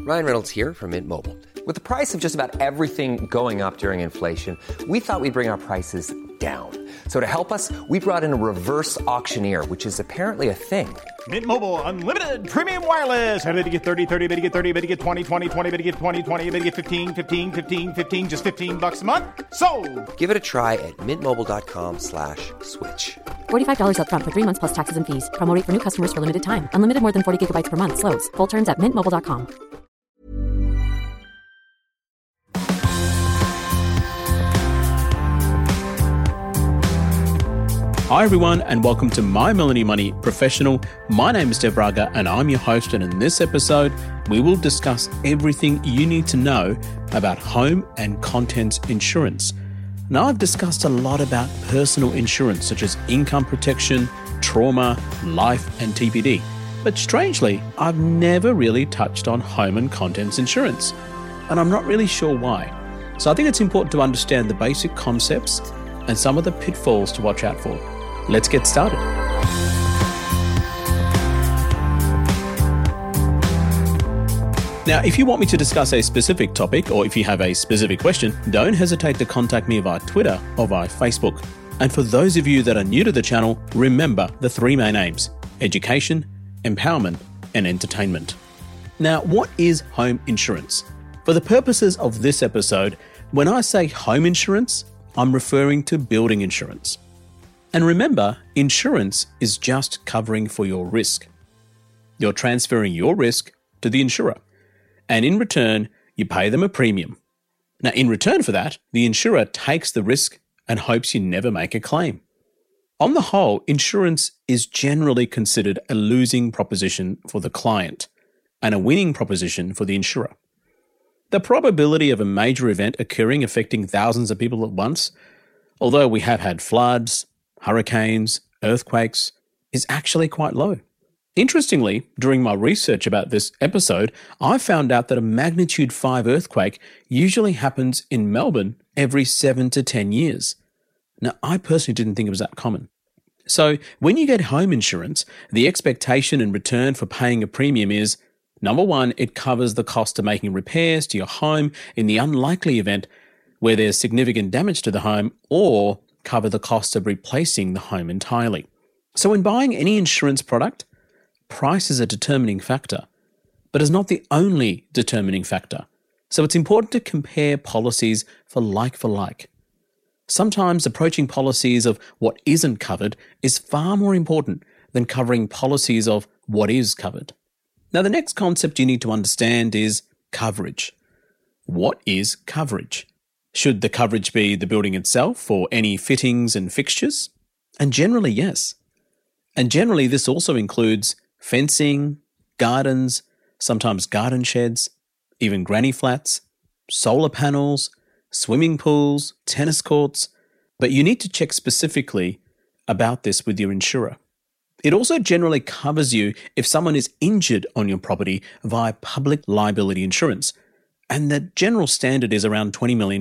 Ryan Reynolds here from Mint Mobile. With the price of just about everything going up during inflation, we thought we'd bring our prices down. So to help us, we brought in a reverse auctioneer, which is apparently a thing. Mint Mobile Unlimited Premium Wireless. How to get 30, 30, bit to get 30, bit to get 20, 20, 20, bit to get 20, 20, bit to get 15, 15, 15, 15, just $15 a month? Sold! Give it a try at mintmobile.com/switch. $45 up front for 3 months plus taxes and fees. Promo rate for new customers for limited time. Unlimited more than 40 gigabytes per month. Slows full terms at mintmobile.com. Hi everyone and welcome to My Melanie Money Professional. My name is Dev Raga and I'm your host, and in this episode we will discuss everything you need to know about home and contents insurance. Now, I've discussed a lot about personal insurance such as income protection, trauma, life and TPD, but strangely I've never really touched on home and contents insurance, and I'm not really sure why. So I think it's important to understand the basic concepts and some of the pitfalls to watch out for. Let's get started. Now, if you want me to discuss a specific topic, or if you have a specific question, don't hesitate to contact me via Twitter or via Facebook. And for those of you that are new to the channel, remember the three main aims: education, empowerment, and entertainment. Now, what is home insurance? For the purposes of this episode, when I say home insurance, I'm referring to building insurance. And remember, insurance is just covering for your risk. You're transferring your risk to the insurer, and in return, you pay them a premium. Now, in return for that, the insurer takes the risk and hopes you never make a claim. On the whole, insurance is generally considered a losing proposition for the client and a winning proposition for the insurer. The probability of a major event occurring affecting thousands of people at once, although we have had floods, hurricanes, earthquakes, is actually quite low. Interestingly, during my research about this episode, I found out that a magnitude 5 earthquake usually happens in Melbourne every 7 to 10 years. Now, I personally didn't think it was that common. So, when you get home insurance, the expectation in return for paying a premium is, number one, it covers the cost of making repairs to your home in the unlikely event where there's significant damage to the home, or cover the cost of replacing the home entirely. So when buying any insurance product, price is a determining factor, but is not the only determining factor. So it's important to compare policies for like. Sometimes approaching policies of what isn't covered is far more important than covering policies of what is covered. Now, the next concept you need to understand is coverage. What is coverage? Should the coverage be the building itself or any fittings and fixtures? And generally, yes. And generally, this also includes fencing, gardens, sometimes garden sheds, even granny flats, solar panels, swimming pools, tennis courts. But you need to check specifically about this with your insurer. It also generally covers you if someone is injured on your property via public liability insurance, and the general standard is around $20 million.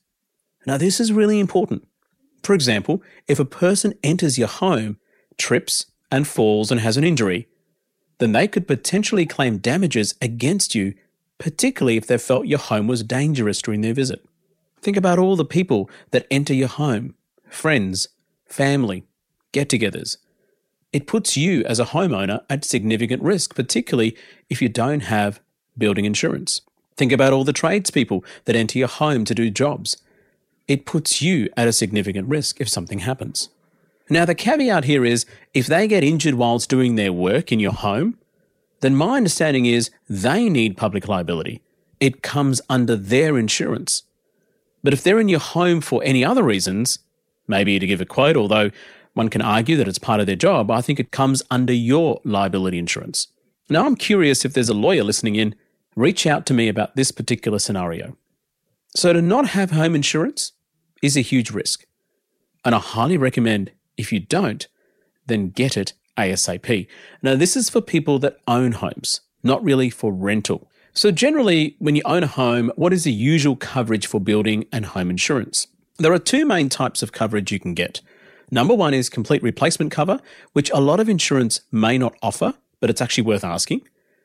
Now, this is really important. For example, if a person enters your home, trips and falls and has an injury, then they could potentially claim damages against you, particularly if they felt your home was dangerous during their visit. Think about all the people that enter your home: friends, family, get-togethers. It puts you as a homeowner at significant risk, particularly if you don't have building insurance. Think about all the tradespeople that enter your home to do jobs. It puts you at a significant risk if something happens. Now, the caveat here is if they get injured whilst doing their work in your home, then my understanding is they need public liability. It comes under their insurance. But if they're in your home for any other reasons, maybe to give a quote, although one can argue that it's part of their job, I think it comes under your liability insurance. Now, I'm curious if there's a lawyer listening in, reach out to me about this particular scenario. So to not have home insurance is a huge risk. And I highly recommend, if you don't, then get it ASAP. Now, this is for people that own homes, not really for rental. So generally, when you own a home, what is the usual coverage for building and home insurance? There are two main types of coverage you can get. Number one is complete replacement cover, which a lot of insurance may not offer, but it's actually worth asking.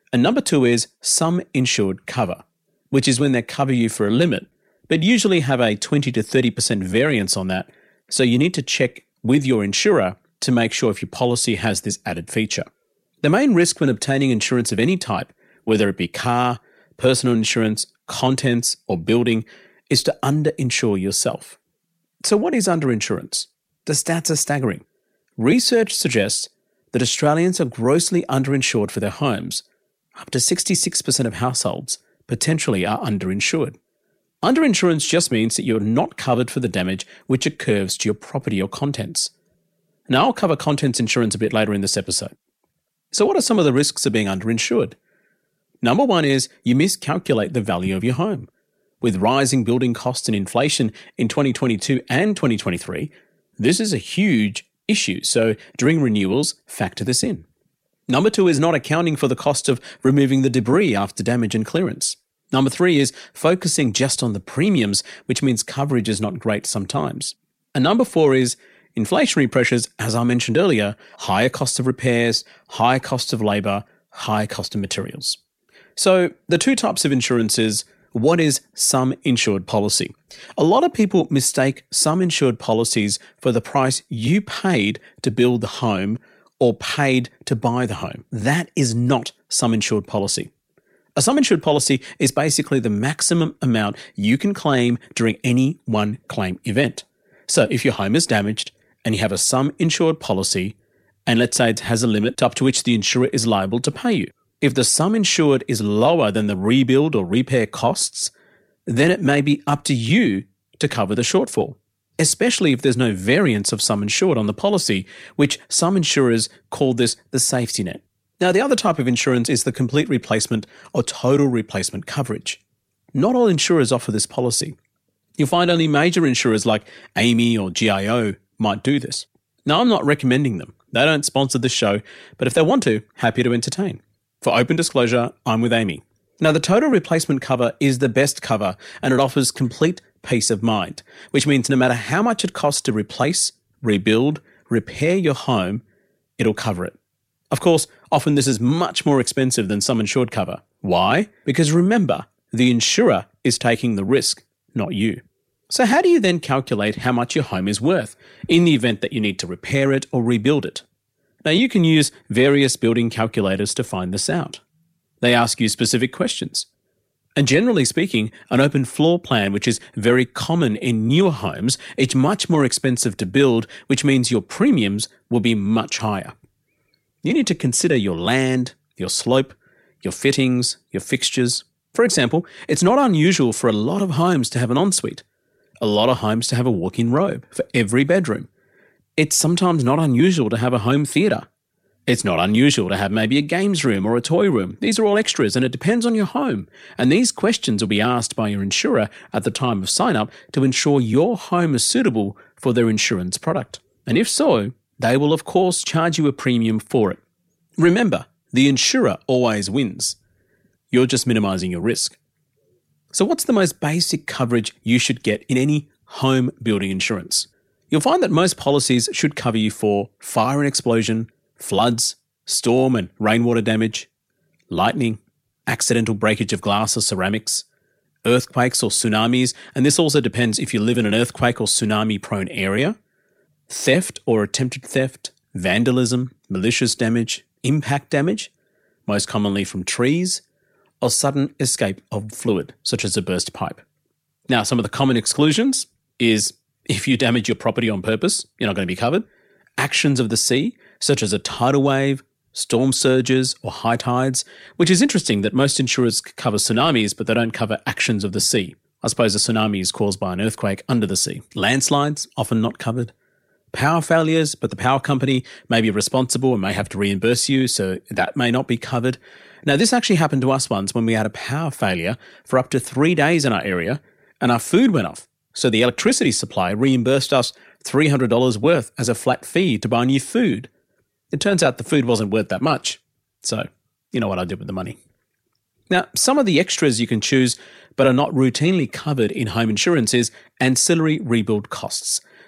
And number 2 is sum insured cover, which is when they cover you for a limit, but usually have a 20 to 30% variance on that. So you need to check with your insurer to make sure if your policy has this added feature. The main risk when obtaining insurance of any type, whether it be car, personal insurance, contents, or building, is to underinsure yourself. So what is underinsurance? The stats are staggering. Research suggests that Australians are grossly underinsured for their homes. Up to 66% of households potentially are underinsured. Underinsurance just means that you're not covered for the damage which occurs to your property or contents. Now, I'll cover contents insurance a bit later in this episode. So what are some of the risks of being underinsured? Number 1 is you miscalculate the value of your home. With rising building costs and inflation in 2022 and 2023, this is a huge issue, so during renewals, factor this in. Number 2 is not accounting for the cost of removing the debris after damage and clearance. Number 3 is focusing just on the premiums, which means coverage is not great sometimes. And number 4 is inflationary pressures, as I mentioned earlier, higher cost of repairs, higher cost of labour, higher cost of materials. So the 2 types of insurance is, what is sum insured policy? A lot of people mistake sum insured policies for the price you paid to build the home or paid to buy the home. That is not sum insured policy. A sum insured policy is basically the maximum amount you can claim during any one claim event. So if your home is damaged and you have a sum insured policy, and let's say it has a limit up to which the insurer is liable to pay you. If the sum insured is lower than the rebuild or repair costs, then it may be up to you to cover the shortfall, especially if there's no variance of sum insured on the policy, which some insurers call this the safety net. Now, the other type of insurance is the complete replacement or total replacement coverage. Not all insurers offer this policy. You'll find only major insurers like AAMI or GIO might do this. Now, I'm not recommending them. They don't sponsor this show, but if they want to, happy to entertain. For open disclosure, I'm with AAMI. Now, the total replacement cover is the best cover, and it offers complete peace of mind, which means no matter how much it costs to replace, rebuild, repair your home, it'll cover it. Of course, often this is much more expensive than sum insured cover. Why? Because remember, the insurer is taking the risk, not you. So how do you then calculate how much your home is worth in the event that you need to repair it or rebuild it? Now, you can use various building calculators to find this out. They ask you specific questions. And generally speaking, an open floor plan, which is very common in newer homes, is much more expensive to build, which means your premiums will be much higher. You need to consider your land, your slope, your fittings, your fixtures. For example, it's not unusual for a lot of homes to have an ensuite, a lot of homes to have a walk-in robe for every bedroom. It's sometimes not unusual to have a home theatre. It's not unusual to have maybe a games room or a toy room. These are all extras, and it depends on your home. And these questions will be asked by your insurer at the time of sign-up to ensure your home is suitable for their insurance product. And if so, they will of course charge you a premium for it. Remember, the insurer always wins. You're just minimising your risk. So what's the most basic coverage you should get in any home building insurance? You'll find that most policies should cover you for fire and explosion, floods, storm and rainwater damage, lightning, accidental breakage of glass or ceramics, earthquakes or tsunamis, and this also depends if you live in an earthquake or tsunami-prone area, theft or attempted theft, vandalism, malicious damage, impact damage, most commonly from trees, or sudden escape of fluid, such as a burst pipe. Now, some of the common exclusions is if you damage your property on purpose, you're not going to be covered. Actions of the sea, such as a tidal wave, storm surges, or high tides, which is interesting that most insurers cover tsunamis, but they don't cover actions of the sea. I suppose a tsunami is caused by an earthquake under the sea. Landslides, often not covered. Power failures, but the power company may be responsible and may have to reimburse you, so that may not be covered. Now, this actually happened to us once when we had a power failure for up to 3 days in our area, and our food went off. So the electricity supply reimbursed us $300 worth as a flat fee to buy new food. It turns out the food wasn't worth that much. So, you know what I did with the money. Now, some of the extras you can choose but are not routinely covered in home insurance is ancillary rebuild costs.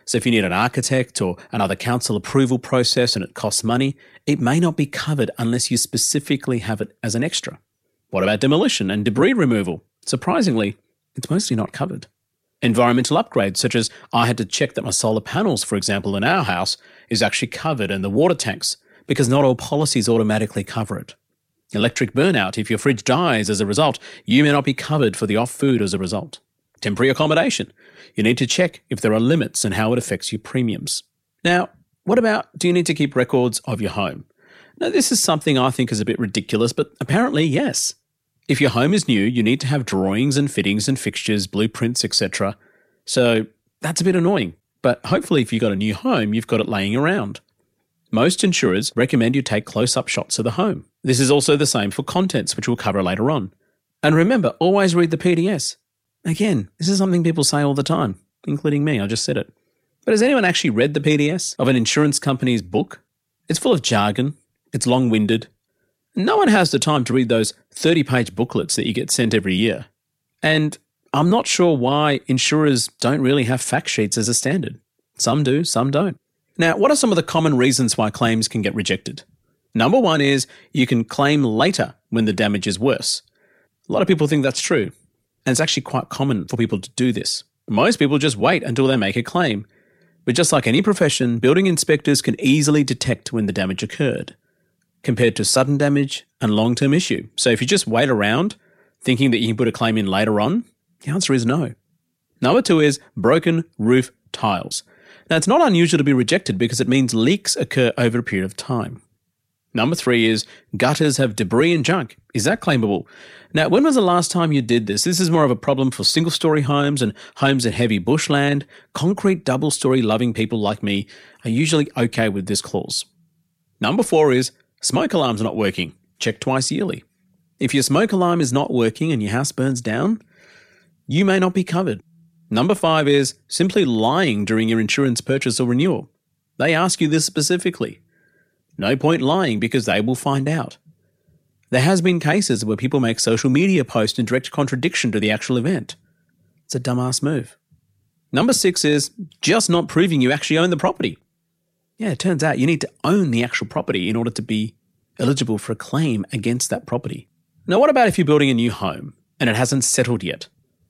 So if you need an architect or another council approval process and it costs money, it may not be covered unless you specifically have it as an extra. What about demolition and debris removal? Surprisingly, it's mostly not covered. Environmental upgrades, such as I had to check that my solar panels, for example, in our house, is actually covered, and the water tanks, because not all policies automatically cover it. Electric burnout, if your fridge dies as a result, you may not be covered for the off food as a result. Temporary accommodation, you need to check if there are limits and how it affects your premiums. Now, what about, do you need to keep records of your home? Now, this is something I think is a bit ridiculous, but apparently, yes. If your home is new, you need to have drawings and fittings and fixtures, blueprints, etc. So that's a bit annoying, but hopefully if you've got a new home, you've got it laying around. Most insurers recommend you take close-up shots of the home. This is also the same for contents, which we'll cover later on. And remember, always read the PDS. Again, this is something people say all the time, including me, I just said it. But has anyone actually read the PDS of an insurance company's book? It's full of jargon, it's long-winded. No one has the time to read those 30-page booklets that you get sent every year. And I'm not sure why insurers don't really have fact sheets as a standard. Some do, some don't. Now, what are some of the common reasons why claims can get rejected? Number one is you can claim later when the damage is worse. A lot of people think that's true, and it's actually quite common for people to do this. Most people just wait until they make a claim. But just like any profession, building inspectors can easily detect when the damage occurred, compared to sudden damage and long-term issue. So if you just wait around thinking that you can put a claim in later on, the answer is no. Number two is broken roof tiles. Now, it's not unusual to be rejected because it means leaks occur over a period of time. Number three is gutters have debris and junk. Is that claimable? Now, when was the last time you did this? This is more of a problem for single-story homes and homes in heavy bushland. Concrete double-story loving people like me are usually okay with this clause. Number four is smoke alarm's not working. Check twice yearly. If your smoke alarm is not working and your house burns down, you may not be covered. Number five is simply lying during your insurance purchase or renewal. They ask you this specifically. No point lying because they will find out. There has been cases where people make social media posts in direct contradiction to the actual event. It's a dumbass move. Number six is just not proving you actually own the property. Yeah, it turns out you need to own the actual property in order to be eligible for a claim against that property. Now, what about if you're building a new home and it hasn't settled yet?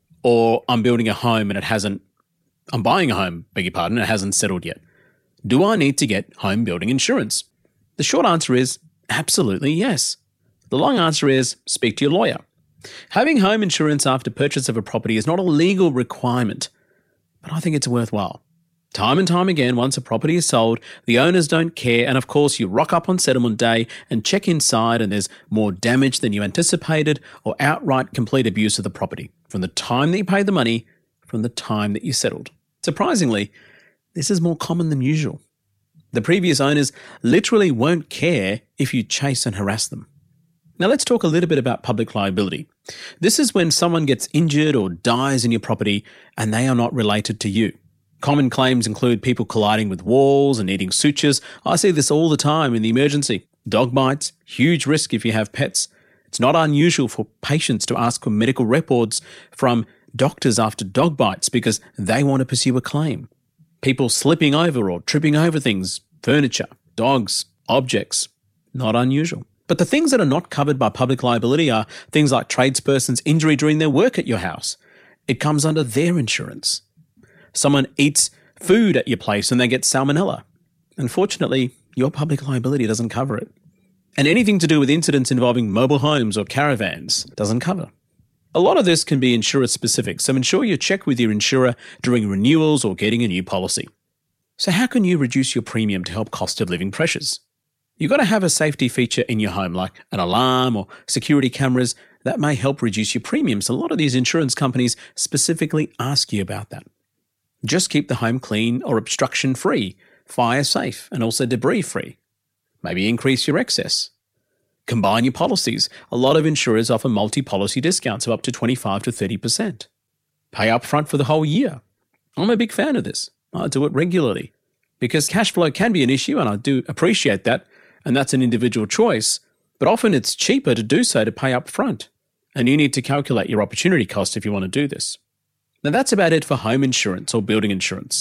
Or I'm building a home and I'm buying a home, beg your pardon, and it hasn't settled yet. Do I need to get home building insurance? The short answer is absolutely yes. The long answer is speak to your lawyer. Having home insurance after purchase of a property is not a legal requirement, but I think it's worthwhile. Time and time again, once a property is sold, the owners don't care, and of course you rock up on settlement day and check inside and there's more damage than you anticipated or outright complete abuse of the property from the time that you paid the money, from the time that you settled. Surprisingly, this is more common than usual. The previous owners literally won't care if you chase and harass them. Now let's talk a little bit about public liability. This is when someone gets injured or dies in your property and they are not related to you. Common claims include people colliding with walls and needing sutures. I see this all the time in the emergency. Dog bites, huge risk if you have pets. It's not unusual for patients to ask for medical records from doctors after dog bites because they want to pursue a claim. People slipping over or tripping over things, furniture, dogs, objects, not unusual. But the things that are not covered by public liability are things like tradesperson's injury during their work at your house. It comes under their insurance. Someone eats food at your place and they get salmonella. Unfortunately, your public liability doesn't cover it. And anything to do with incidents involving mobile homes or caravans doesn't cover. A lot of this can be insurer specific, so ensure you check with your insurer during renewals or getting a new policy. So how can you reduce your premium to help cost of living pressures? You've got to have a safety feature in your home like an alarm or security cameras that may help reduce your premiums. A lot of these insurance companies specifically ask you about that. Just keep the home clean or obstruction free, fire safe, and also debris free. Maybe increase your excess. Combine your policies. A lot of insurers offer multi-policy discounts of up to 25 to 30%. Pay up front for the whole year. I'm a big fan of this. I do it regularly because cash flow can be an issue, and I do appreciate that, and that's an individual choice, but often it's cheaper to do so to pay up front, and you need to calculate your opportunity cost if you want to do this. Now that's about it for home insurance or building insurance.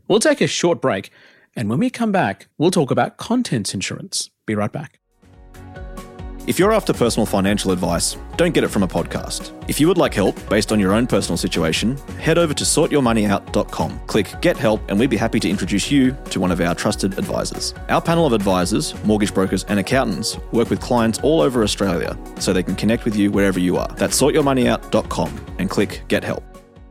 We'll take a short break, and when we come back, we'll talk about contents insurance. Be right back. If you're after personal financial advice, don't get it from a podcast. If you would like help based on your own personal situation, head over to sortyourmoneyout.com. Click Get Help and we'd be happy to introduce you to one of our trusted advisors. Our panel of advisors, mortgage brokers and accountants work with clients all over Australia so they can connect with you wherever you are. That's sortyourmoneyout.com and click Get Help.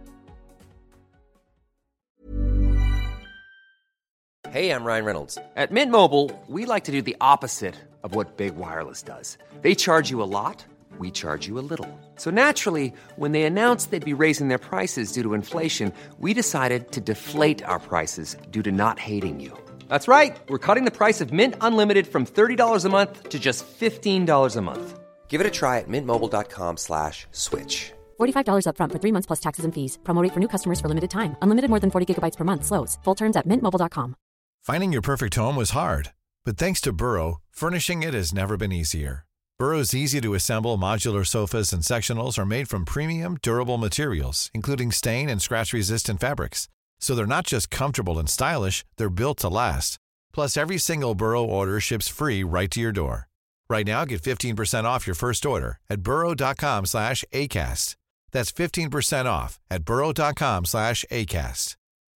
Hey, I'm Ryan Reynolds. At Mint Mobile, we like to do the opposite of what Big Wireless does. They charge you a lot, we charge you a little. So naturally, when they announced they'd be raising their prices due to inflation, we decided to deflate our prices due to not hating you. That's right. We're cutting the price of Mint Unlimited from $30 a month to just $15 a month. Give it a try at mintmobile.com/switch. $45 up front for 3 months plus taxes and fees. Promo rate for new customers for limited time. Unlimited more than 40 gigabytes per month. Slows full terms at mintmobile.com. Finding your perfect home was hard, but thanks to Burrow, furnishing it has never been easier. Burrow's easy-to-assemble modular sofas and sectionals are made from premium, durable materials, including stain and scratch-resistant fabrics. So they're not just comfortable and stylish, they're built to last. Plus, every single Burrow order ships free right to your door. Right now, get 15% off your first order at burrow.com/ACAST. That's 15% off at burrow.com/ACAST.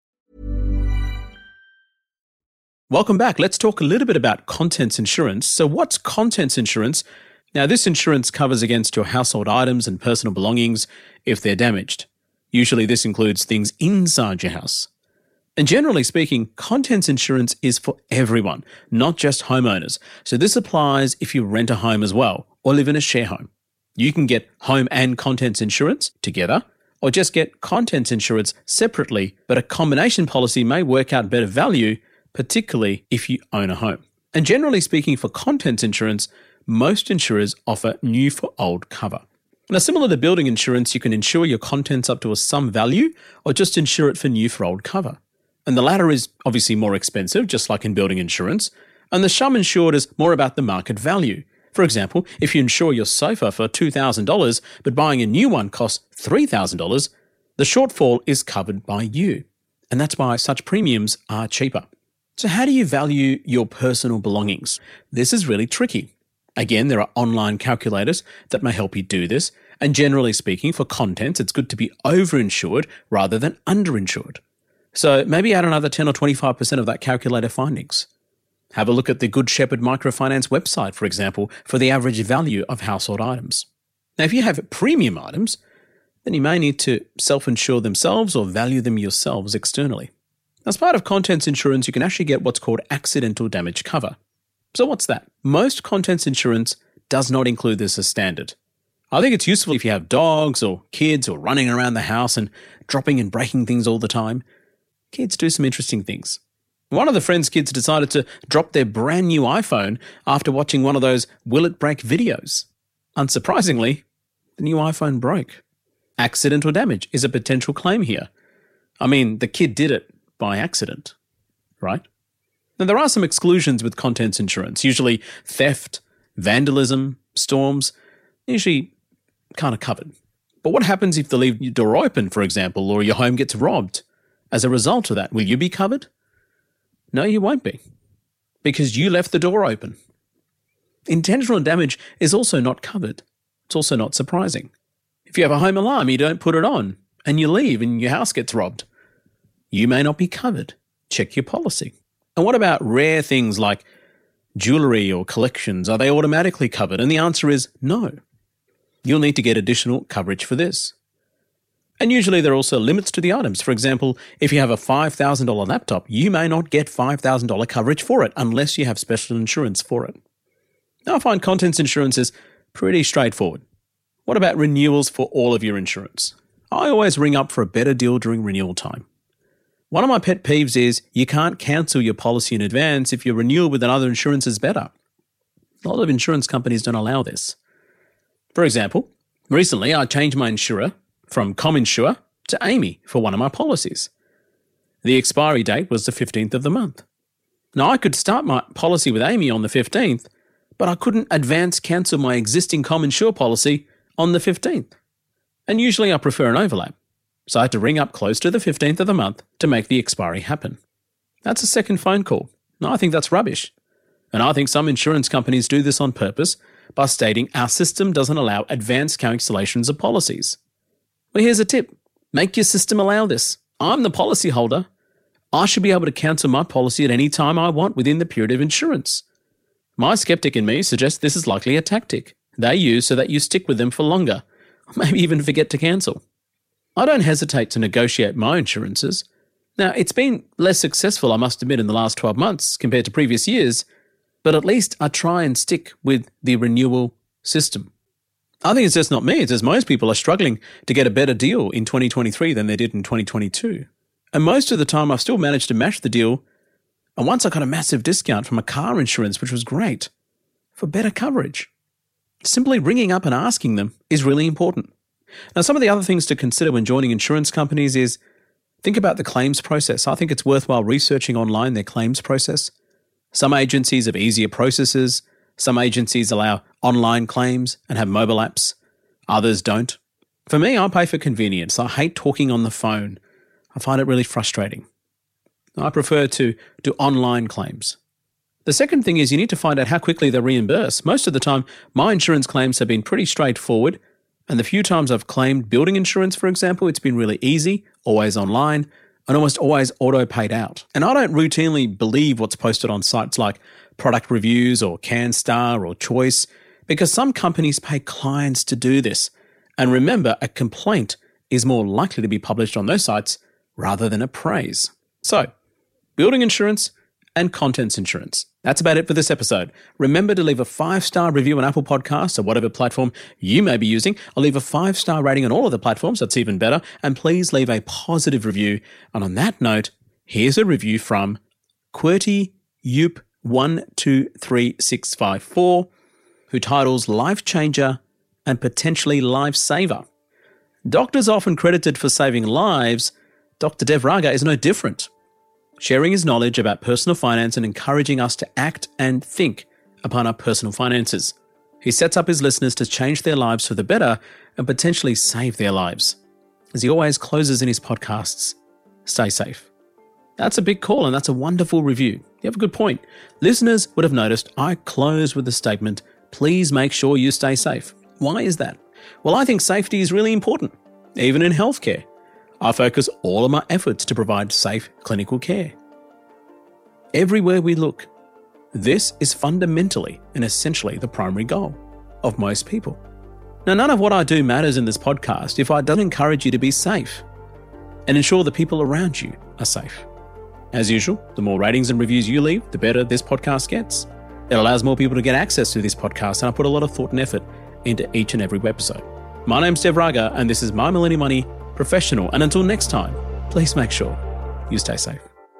Welcome back. Let's talk a little bit about contents insurance. So what's contents insurance? Now, this insurance covers against your household items and personal belongings if they're damaged. Usually this includes things inside your house. And generally speaking, contents insurance is for everyone, not just homeowners. So this applies if you rent a home as well or live in a share home. You can get home and contents insurance together or just get contents insurance separately, but a combination policy may work out better value, particularly if you own a home. And generally speaking, for contents insurance, most insurers offer new for old cover. Now, similar to building insurance, you can insure your contents up to a sum value or just insure it for new for old cover. And the latter is obviously more expensive, just like in building insurance, and the sum insured is more about the market value. For example, if you insure your sofa for $2,000, but buying a new one costs $3,000, the shortfall is covered by you. And that's why such premiums are cheaper. So how do you value your personal belongings? This is really tricky. Again, there are online calculators that may help you do this. And generally speaking, for contents, it's good to be overinsured rather than underinsured. So maybe add another 10 or 25% of that calculator findings. Have a look at the Good Shepherd Microfinance website, for example, for the average value of household items. Now, if you have premium items, then you may need to self-insure themselves or value them yourselves externally. As part of contents insurance, you can actually get what's called accidental damage cover. So what's that? Most contents insurance does not include this as standard. I think it's useful if you have dogs or kids or running around the house and dropping and breaking things all the time. Kids do some interesting things. One of the friend's kids decided to drop their brand new iPhone after watching one of those will it break videos. Unsurprisingly, the new iPhone broke. Accidental damage is a potential claim here. I mean, the kid did it by accident, right? Now, there are some exclusions with contents insurance, usually theft, vandalism, storms, usually kind of covered. But what happens if they leave your door open, for example, or your home gets robbed? As a result of that, will you be covered? No, you won't be, because you left the door open. Intentional damage is also not covered. It's also not surprising. If you have a home alarm, you don't put it on, and you leave and your house gets robbed, you may not be covered. Check your policy. And what about rare things like jewellery or collections? Are they automatically covered? And the answer is no. You'll need to get additional coverage for this. And usually there are also limits to the items. For example, if you have a $5,000 laptop, you may not get $5,000 coverage for it unless you have special insurance for it. Now, I find contents insurance is pretty straightforward. What about renewals for all of your insurance? I always ring up for a better deal during renewal time. One of my pet peeves is you can't cancel your policy in advance if your renewal with another insurance is better. A lot of insurance companies don't allow this. For example, recently I changed my insurer from ComInsure to Amy for one of my policies. The expiry date was the 15th of the month. Now, I could start my policy with Amy on the 15th, but I couldn't advance cancel my existing ComInsure policy on the 15th. And usually I prefer an overlap. So I had to ring up close to the 15th of the month to make the expiry happen. That's a second phone call. No, I think that's rubbish. And I think some insurance companies do this on purpose by stating our system doesn't allow advanced calculations of policies. Well, here's a tip. Make your system allow this. I'm the policyholder. I should be able to cancel my policy at any time I want within the period of insurance. My skeptic in me suggests this is likely a tactic they use so that you stick with them for longer, or maybe even forget to cancel. I don't hesitate to negotiate my insurances. Now, it's been less successful, I must admit, in the last 12 months compared to previous years, but at least I try and stick with the renewal system. I think it's just not me, it's just most people are struggling to get a better deal in 2023 than they did in 2022. And most of the time I've still managed to match the deal, and once I got a massive discount from a car insurance, which was great, for better coverage. Simply ringing up and asking them is really important. Now, some of the other things to consider when joining insurance companies is think about the claims process. I think it's worthwhile researching online their claims process. Some agencies have easier processes. Some agencies allow online claims and have mobile apps. Others don't. For me, I pay for convenience. I hate talking on the phone. I find it really frustrating. I prefer to do online claims. The second thing is you need to find out how quickly they reimburse. Most of the time, my insurance claims have been pretty straightforward, and the few times I've claimed building insurance, for example, it's been really easy, always online, and almost always auto-paid out. And I don't routinely believe what's posted on sites like Product Reviews or CanStar or Choice, because some companies pay clients to do this. And remember, a complaint is more likely to be published on those sites rather than a praise. So, building insurance and contents insurance. That's about it for this episode. Remember to leave a 5-star review on Apple Podcasts or whatever platform you may be using. I'll leave a 5-star rating on all of the platforms. That's even better. And please leave a positive review. And on that note, here's a review from QWERTY Yoop 123654, who titles Life Changer and Potentially Life Saver. Doctors often credited for saving lives. Dr. Dev Raga is no different, sharing his knowledge about personal finance and encouraging us to act and think upon our personal finances. He sets up his listeners to change their lives for the better and potentially save their lives. As he always closes in his podcasts, stay safe. That's a big call and that's a wonderful review. You have a good point. Listeners would have noticed I close with the statement, please make sure you stay safe. Why is that? Well, I think safety is really important, even in healthcare. I focus all of my efforts to provide safe clinical care. Everywhere we look, this is fundamentally and essentially the primary goal of most people. Now, none of what I do matters in this podcast if I don't encourage you to be safe and ensure the people around you are safe. As usual, the more ratings and reviews you leave, the better this podcast gets. It allows more people to get access to this podcast, and I put a lot of thought and effort into each and every episode. My name's Dev Raga, and this is My Millennial Money Professional. And until next time, please make sure you stay safe.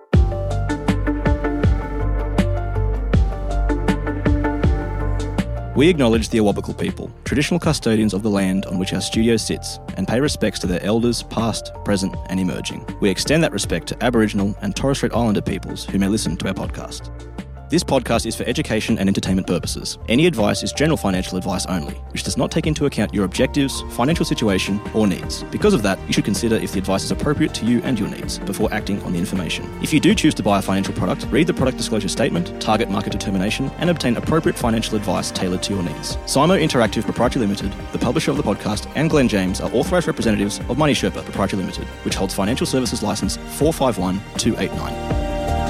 We acknowledge the Awabakal people, traditional custodians of the land on which our studio sits, and pay respects to their elders past, present and emerging. We extend that respect to Aboriginal and Torres Strait Islander peoples who may listen to our podcast. This podcast is for education and entertainment purposes. Any advice is general financial advice only, which does not take into account your objectives, financial situation, or needs. Because of that, you should consider if the advice is appropriate to you and your needs before acting on the information. If you do choose to buy a financial product, read the product disclosure statement, target market determination, and obtain appropriate financial advice tailored to your needs. Simo Interactive Proprietary Limited, the publisher of the podcast, and Glenn James are authorised representatives of Money Sherpa Proprietary Limited, which holds financial services license 451289.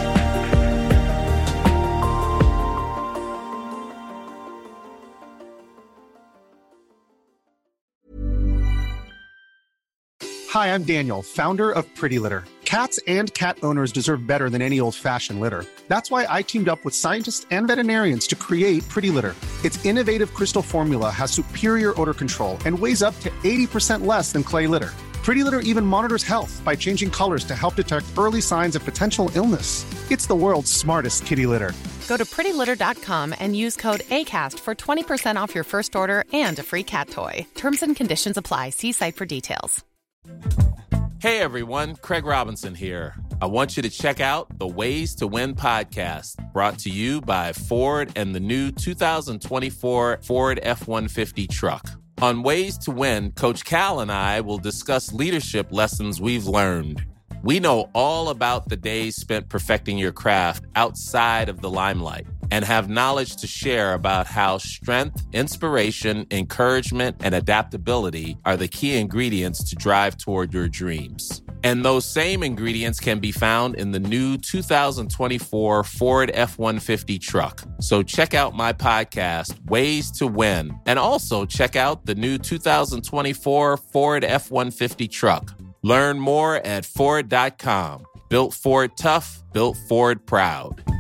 Hi, I'm Daniel, founder of Pretty Litter. Cats and cat owners deserve better than any old-fashioned litter. That's why I teamed up with scientists and veterinarians to create Pretty Litter. Its innovative crystal formula has superior odor control and weighs up to 80% less than clay litter. Pretty Litter even monitors health by changing colors to help detect early signs of potential illness. It's the world's smartest kitty litter. Go to prettylitter.com and use code ACAST for 20% off your first order and a free cat toy. Terms and conditions apply. See site for details. Hey everyone, Craig Robinson here. I want you to check out the Ways to Win podcast, brought to you by Ford and the new 2024 Ford F-150 truck. On Ways to Win, Coach Cal and I will discuss leadership lessons we've learned. We know all about the days spent perfecting your craft outside of the limelight and have knowledge to share about how strength, inspiration, encouragement, and adaptability are the key ingredients to drive toward your dreams. And those same ingredients can be found in the new 2024 Ford F-150 truck. So check out my podcast, Ways to Win, and also check out the new 2024 Ford F-150 truck. Learn more at Ford.com. Built Ford tough, built Ford proud.